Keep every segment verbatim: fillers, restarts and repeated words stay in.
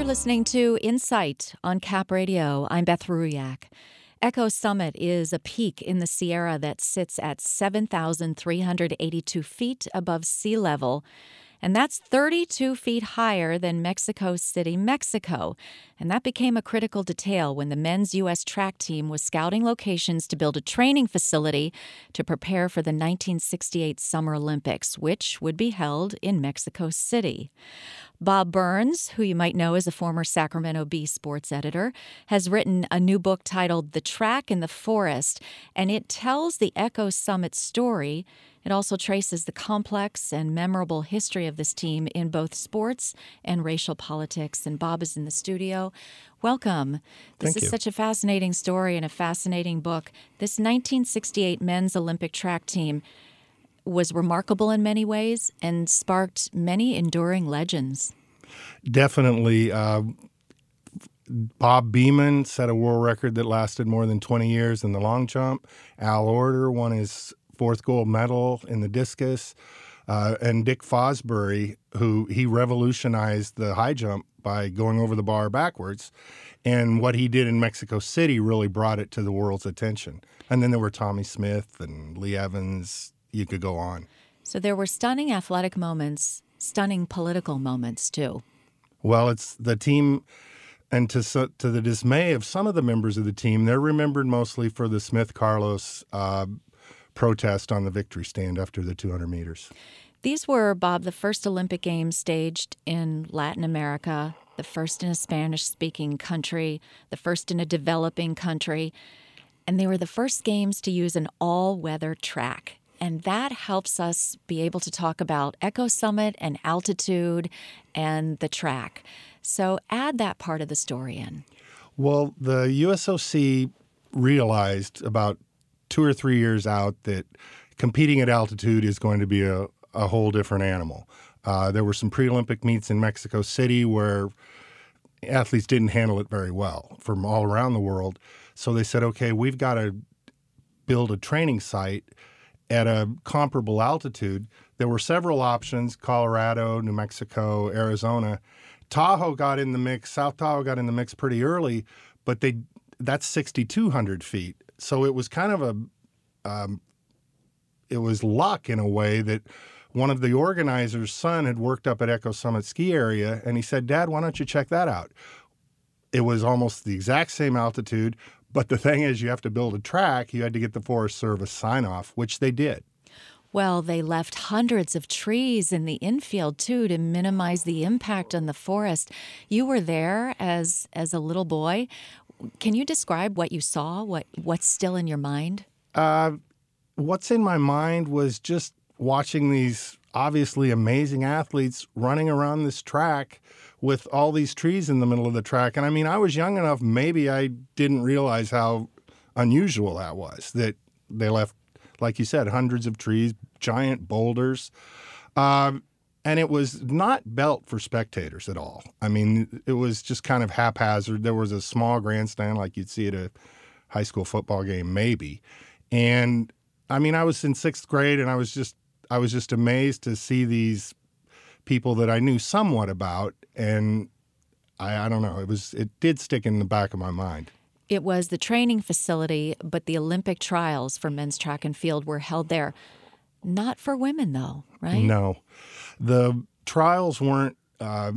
listening to Insight on Cap Radio. I'm Beth Ruyak. Echo Summit is a peak in the Sierra that sits at seven thousand three hundred eighty-two feet above sea level, and that's thirty-two feet higher than Mexico City, Mexico. And that became a critical detail when the men's U S track team was scouting locations to build a training facility to prepare for the nineteen sixty-eight Summer Olympics, which would be held in Mexico City. Bob Burns, who you might know as a former Sacramento Bee sports editor, has written a new book titled The Track in the Forest, and it tells the Echo Summit story. It also traces the complex and memorable history of this team in both sports and racial politics. And Bob is in the studio. Welcome. This Thank is you. such a fascinating story and a fascinating book. This nineteen sixty-eight men's Olympic track team was remarkable in many ways and sparked many enduring legends. Definitely. Uh, Bob Beamon set a world record that lasted more than twenty years in the long jump. Al Order won his fourth gold medal in the discus. Uh, and Dick Fosbury, who he revolutionized the high jump by going over the bar backwards. And what he did in Mexico City really brought it to the world's attention. And then there were Tommy Smith and Lee Evans. You could go on. So there were stunning athletic moments, stunning political moments, too. Well, it's the team, and to to the dismay of some of the members of the team, they're remembered mostly for the Smith-Carlos uh, protest on the victory stand after the two hundred meters. These were, Bob, the first Olympic Games staged in Latin America, the first in a Spanish-speaking country, the first in a developing country, and they were the first games to use an all-weather track. And that helps us be able to talk about Echo Summit and altitude and the track. So add that part of the story in. Well, the U S O C realized about two or three years out that competing at altitude is going to be a, a whole different animal. Uh, there were some pre-Olympic meets in Mexico City where athletes didn't handle it very well from all around the world. So they said, okay, we've got to build a training site at a comparable altitude. There were several options: Colorado, New Mexico, Arizona. Tahoe got in the mix. South Tahoe got in the mix pretty early, but they that's sixty-two hundred feet. So it was kind of a, um, it was luck in a way that one of the organizers' son had worked up at Echo Summit ski area, and he said, "Dad, why don't you check that out?" It was almost the exact same altitude, but the thing is, you have to build a track. You had to get the Forest Service sign-off, which they did. Well, they left hundreds of trees in the infield, too, to minimize the impact on the forest. You were there as as a little boy. Can you describe what you saw, what what's still in your mind? Uh, what's in my mind was just watching these obviously amazing athletes running around this track with all these trees in the middle of the track. And I mean, I was young enough, maybe I didn't realize how unusual that was, that they left, like you said, hundreds of trees, giant boulders. Um, and it was not built for spectators at all. I mean, it was just kind of haphazard. There was a small grandstand like you'd see at a high school football game, maybe. And I mean, I was in sixth grade, and I was just I was just amazed to see these people that I knew somewhat about, and I, I don't know, it was it did stick in the back of my mind. It was the training facility, but the Olympic trials for men's track and field were held there. Not for women, though, right? No. The trials weren't uh,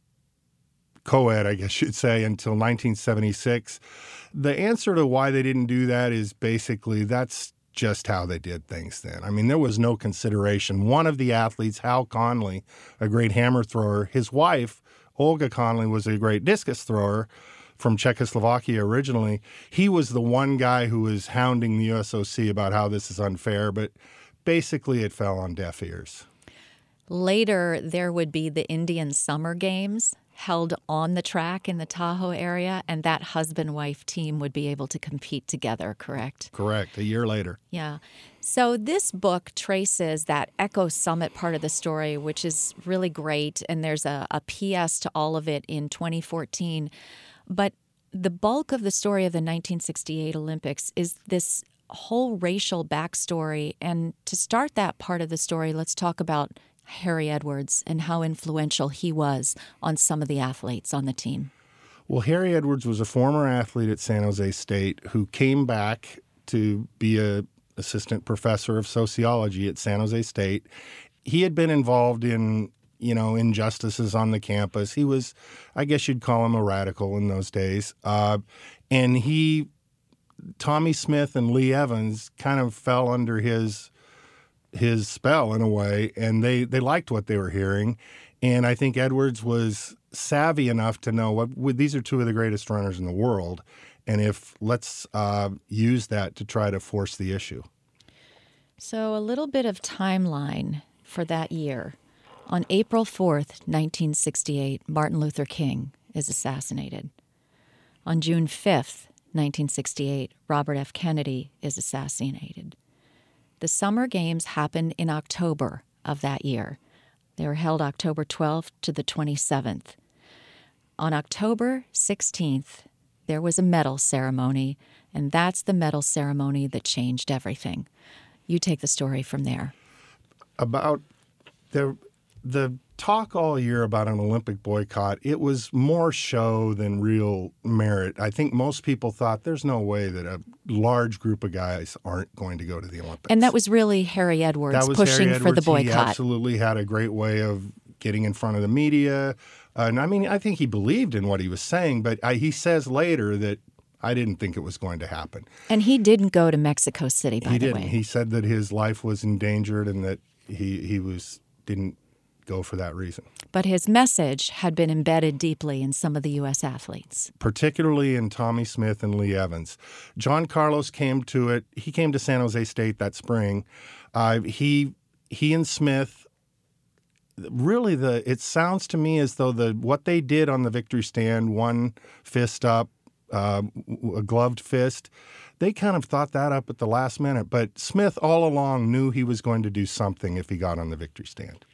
co-ed, I guess you'd say, until nineteen seventy-six. The answer to why they didn't do that is basically that's just how they did things then. I mean, there was no consideration. One of the athletes, Hal Conley, a great hammer thrower, his wife, Olga Conley, was a great discus thrower from Czechoslovakia originally. He was the one guy who was hounding the U S O C about how this is unfair, but basically it fell on deaf ears. Later, there would be the Indian Summer Games held on the track in the Tahoe area, and that husband-wife team would be able to compete together, correct? Correct, a year later. Yeah. So this book traces that Echo Summit part of the story, which is really great, and there's a, a P S to all of it in twenty fourteen. But the bulk of the story of the nineteen sixty-eight Olympics is this whole racial backstory. And to start that part of the story, let's talk about Harry Edwards and how influential he was on some of the athletes on the team? Well, Harry Edwards was a former athlete at San Jose State who came back to be a assistant professor of sociology at San Jose State. He had been involved in, you know, injustices on the campus. He was, I guess you'd call him a radical in those days. Uh, and he, Tommy Smith and Lee Evans kind of fell under his his spell in a way, and they, they liked what they were hearing. And I think Edwards was savvy enough to know what these are two of the greatest runners in the world, and if let's uh, use that to try to force the issue. So a little bit of timeline for that year. On April fourth, nineteen sixty-eight, Martin Luther King is assassinated. On June fifth, nineteen sixty-eight, Robert F. Kennedy is assassinated. The Summer Games happened in October of that year. They were held October twelfth to the twenty-seventh. On October sixteenth, there was a medal ceremony, and that's the medal ceremony that changed everything. You take the story from there. About the the talk all year about an Olympic boycott, it was more show than real merit. I think most people thought there's no way that a large group of guys aren't going to go to the Olympics. And that was really Harry Edwards that was pushing Harry for the Edwards. boycott. He absolutely had a great way of getting in front of the media. Uh, and I mean, I think he believed in what he was saying, but I, he says later that I didn't think it was going to happen. And he didn't go to Mexico City, by he the didn't. way. He said that his life was endangered and that he he was didn't go for that reason. But his message had been embedded deeply in some of the U S athletes. Particularly in Tommy Smith and Lee Evans. John Carlos came to it. He came to San Jose State that spring. Uh, he he and Smith, really, the it sounds to me as though the what they did on the victory stand, one fist up, uh, a gloved fist, they kind of thought that up at the last minute. But Smith all along knew he was going to do something if he got on the victory stand.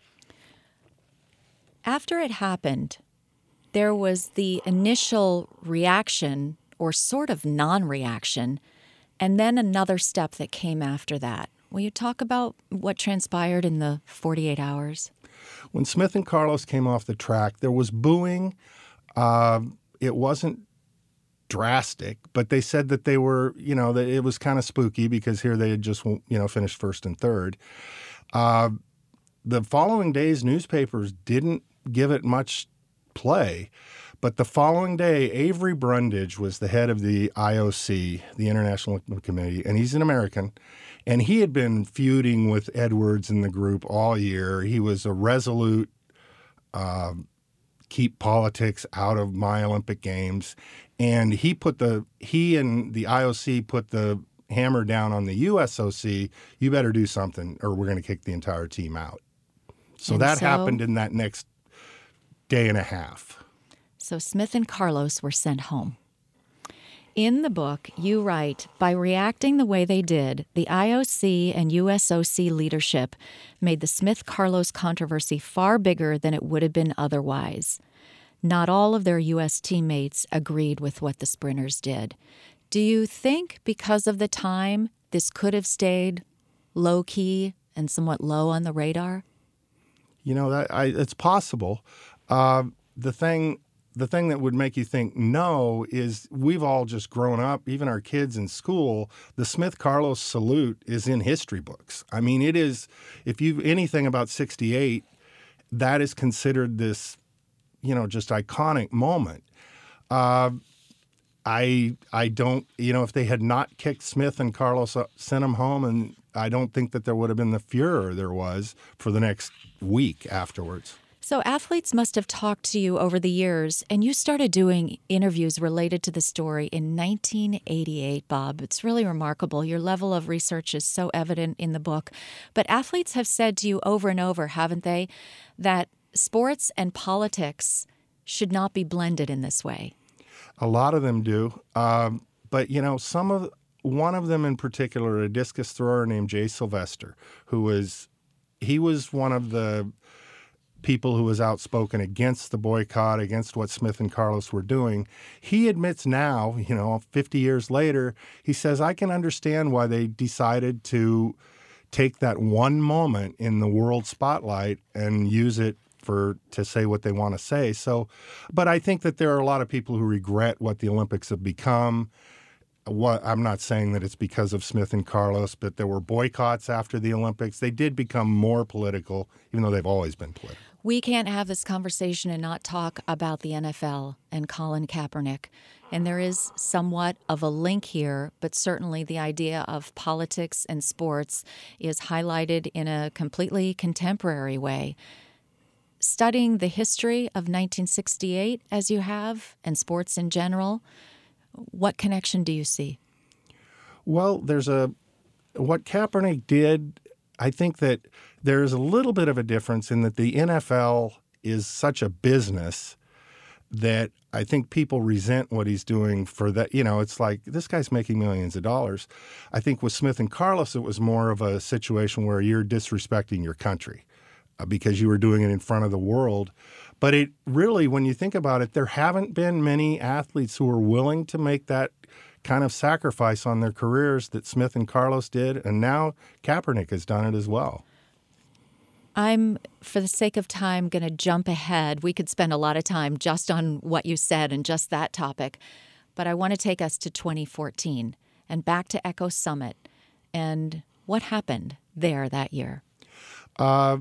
After it happened, there was the initial reaction, or sort of non-reaction, and then another step that came after that. Will you talk about what transpired in the forty-eight hours? When Smith and Carlos came off the track, there was booing. Uh, it wasn't drastic, but they said that they were, you know, that it was kind of spooky because here they had just, you know, finished first and third. Uh, the following day's newspapers didn't give it much play, but the following day, Avery Brundage was the head of the I O C, the International Olympic Committee, and he's an American, and he had been feuding with Edwards in the group all year. He was a resolute, uh, keep politics out of my Olympic Games, and he put the he and the I O C put the hammer down on the U S O C. You better do something, or we're going to kick the entire team out. So and that so, happened in that next day and a half. So Smith and Carlos were sent home. In the book, you write, by reacting the way they did, the I O C and U S O C leadership made the Smith-Carlos controversy far bigger than it would have been otherwise. Not all of their U S teammates agreed with what the sprinters did. Do you think because of the time, this could have stayed low-key and somewhat low on the radar? You know, that I, it's possible. Uh, the thing the thing that would make you think no is we've all just grown up, even our kids in school, the Smith-Carlos salute is in history books. I mean, it is, if you've anything about sixty-eight, that is considered this, you know, just iconic moment. Uh, I I don't, you know, if they had not kicked Smith and Carlos, up, sent them home, and I don't think that there would have been the furor there was for the next week afterwards. So athletes must have talked to you over the years, and you started doing interviews related to the story in nineteen eighty-eight, Bob. It's really remarkable. Your level of research is so evident in the book. But athletes have said to you over and over, haven't they, that sports and politics should not be blended in this way. A lot of them do. Um, but, you know, some of one of them in particular, a discus thrower named Jay Sylvester, who was, he was one of the people who was outspoken against the boycott, against what Smith and Carlos were doing. He admits now, you know, fifty years later, he says, I can understand why they decided to take that one moment in the world spotlight and use it for to say what they want to say. So, but I think that there are a lot of people who regret what the Olympics have become. What I'm not saying that it's because of Smith and Carlos, but there were boycotts after the Olympics. They did become more political, even though they've always been political. We can't have this conversation and not talk about the N F L and Colin Kaepernick. And there is somewhat of a link here, but certainly the idea of politics and sports is highlighted in a completely contemporary way. Studying the history of nineteen sixty-eight, as you have, and sports in general, what connection do you see? Well, there's a what Kaepernick did. I think that there's a little bit of a difference in that the N F L is such a business that I think people resent what he's doing for that. You know, it's like, this guy's making millions of dollars. I think with Smith and Carlos, it was more of a situation where you're disrespecting your country uh, because you were doing it in front of the world. But it really, when you think about it, there haven't been many athletes who are willing to make that kind of sacrifice on their careers that Smith and Carlos did, and now Kaepernick has done it as well. I'm, for the sake of time, going to jump ahead. We could spend a lot of time just on what you said and just that topic, but I want to take us to twenty fourteen and back to Echo Summit and what happened there that year. Uh,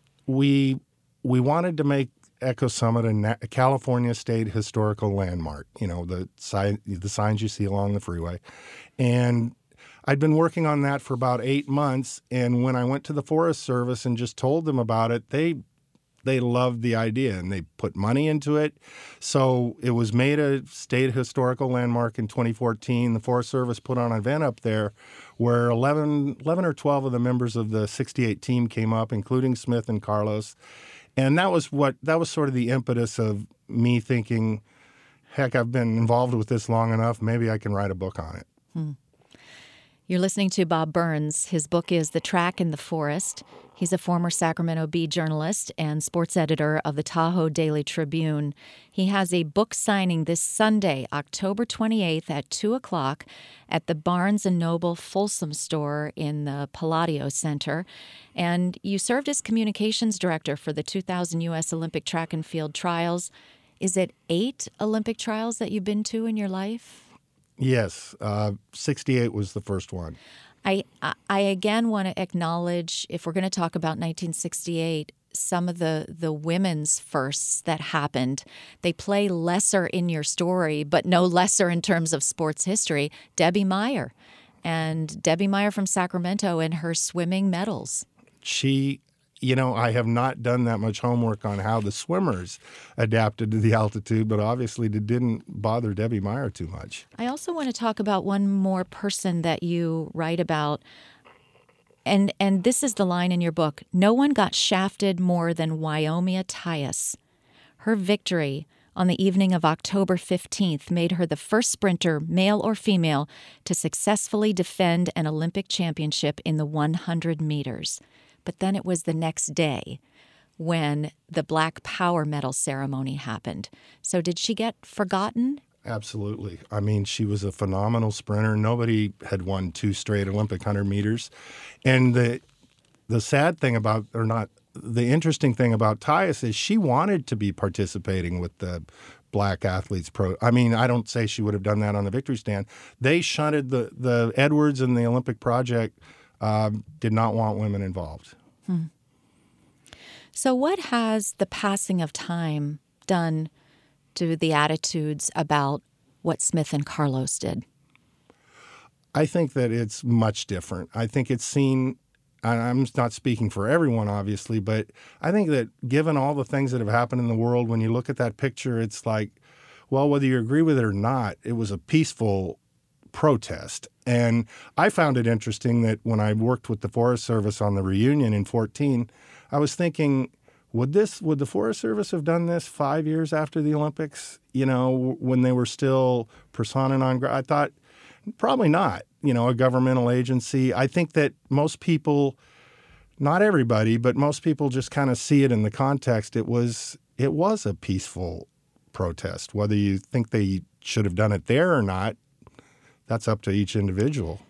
we we wanted to make Echo Summit a, Na- a California State Historical Landmark, you know, the, si- the signs you see along the freeway. And I'd been working on that for about eight months, and when I went to the Forest Service and just told them about it, they they loved the idea, and they put money into it. So it was made a State Historical Landmark in twenty fourteen. The Forest Service put on an event up there where eleven, eleven or twelve of the members of the sixty-eight team came up, including Smith and Carlos. And that was what that was sort of the impetus of me thinking, heck, I've been involved with this long enough. Maybe I can write a book on it. Hmm. You're listening to Bob Burns. His book is The Track in the Forest. He's a former Sacramento Bee journalist and sports editor of the Tahoe Daily Tribune. He has a book signing this Sunday, October twenty-eighth at two o'clock at the Barnes and Noble Folsom store in the Palladio Center. And you served as communications director for the two thousand U S Olympic Track and Field Trials. Is it eight Olympic trials that you've been to in your life? Yes, uh, sixty-eight was the first one. I, I again want to acknowledge, if we're going to talk about nineteen sixty-eight, some of the, the women's firsts that happened. They play lesser in your story, but no lesser in terms of sports history. Debbie Meyer, and Debbie Meyer from Sacramento and her swimming medals. She... You know, I have not done that much homework on how the swimmers adapted to the altitude, but obviously it didn't bother Debbie Meyer too much. I also want to talk about one more person that you write about, and and this is the line in your book: "No one got shafted more than Wyomia Tyus. Her victory on the evening of October fifteenth made her the first sprinter, male or female, to successfully defend an Olympic championship in the one hundred meters. But then it was the next day when the Black Power medal ceremony happened. So did she get forgotten? Absolutely. I mean, she was a phenomenal sprinter. Nobody had won two straight Olympic one hundred meters. And the the sad thing about, or not, the interesting thing about Tyus is she wanted to be participating with the Black Athletes Pro. I mean, I don't say she would have done that on the victory stand. They shunted the, the Edwards and the Olympic Project uh, did not want women involved. Hmm. So what has the passing of time done to the attitudes about what Smith and Carlos did? I think that it's much different. I think it's seen, I'm not speaking for everyone, obviously, but I think that given all the things that have happened in the world, when you look at that picture, it's like, well, whether you agree with it or not, it was a peaceful protest. And I found it interesting that when I worked with the Forest Service on the reunion in fourteen, I was thinking, would this would the Forest Service have done this five years after the Olympics, you know, when they were still persona non grata? I thought, probably not, you know, a governmental agency. I think that most people, not everybody, but most people just kind of see it in the context. It was it was a peaceful protest. Whether you think they should have done it there or not, that's up to each individual.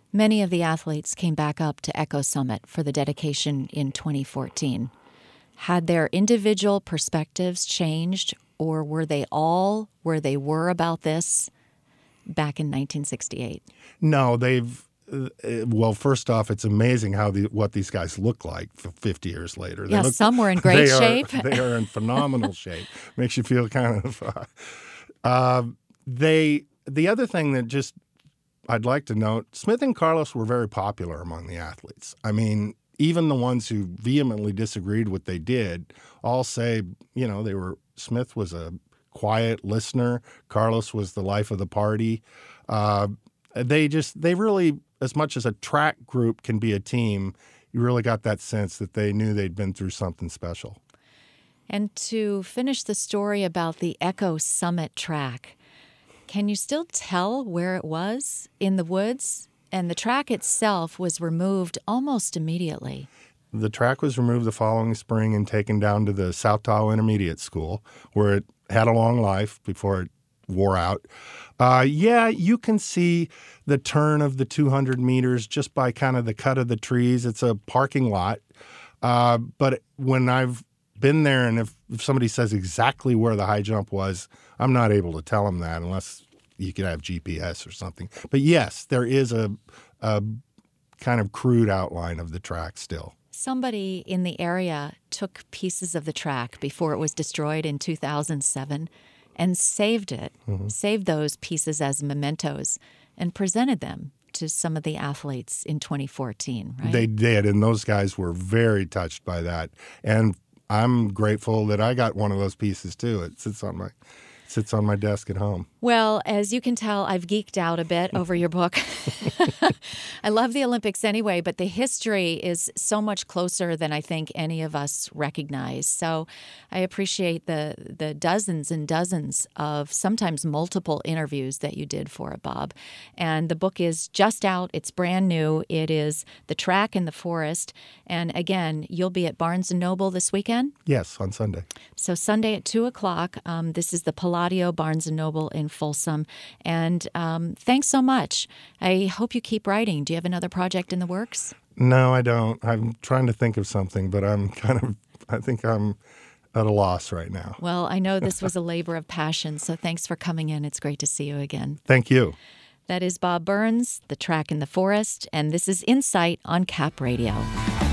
Many of the athletes came back up to Echo Summit for the dedication in twenty fourteen. Had their individual perspectives changed, or were they all where they were about this back in nineteen sixty-eight? No, they've uh, well, first off, it's amazing how the, what these guys look like fifty years later. They Yeah, look, some were in great they shape. Are, they are in phenomenal shape. Makes you feel kind of. Uh, uh, they the other thing that just I'd like to note: Smith and Carlos were very popular among the athletes. I mean, even the ones who vehemently disagreed with what they did all say, you know, they were Smith was a quiet listener. Carlos was the life of the party. Uh, they just they really, as much as a track group can be a team, you really got that sense that they knew they'd been through something special. And to finish the story about the Echo Summit track, can you still tell where it was in the woods? And the track itself was removed almost immediately. The track was removed the following spring and taken down to the South Tahoe Intermediate School, where it had a long life before it wore out. Uh, yeah, you can see the turn of the two hundred meters just by kind of the cut of the trees. It's a parking lot. Uh, but when I've been there and if, if somebody says exactly where the high jump was, I'm not able to tell them that unless you could have G P S or something. But yes, there is a, a kind of crude outline of the track still. Somebody in the area took pieces of the track before it was destroyed in two thousand seven and saved it, mm-hmm. saved those pieces as mementos and presented them to some of the athletes in twenty fourteen, right? They did, and those guys were very touched by that. And I'm grateful that I got one of those pieces too. It sits on my sits on my desk at home. Well, as you can tell, I've geeked out a bit over your book. I love the Olympics anyway, but the history is so much closer than I think any of us recognize. So I appreciate the the dozens and dozens of sometimes multiple interviews that you did for it, Bob. And the book is just out. It's brand new. It is The Track in the Forest. And again, you'll be at Barnes and Noble this weekend? Yes, on Sunday. So Sunday at two o'clock. Um, this is the Palladio Barnes and Noble in Folsom. And um, thanks so much. I hope you keep writing. Do you have another project in the works? No, I don't. I'm trying to think of something, but I'm kind of, I think I'm at a loss right now. Well, I know this was a labor of passion, so thanks for coming in. It's great to see you again. Thank you. That is Bob Burns, The Track in the Forest, and this is Insight on Cap Radio.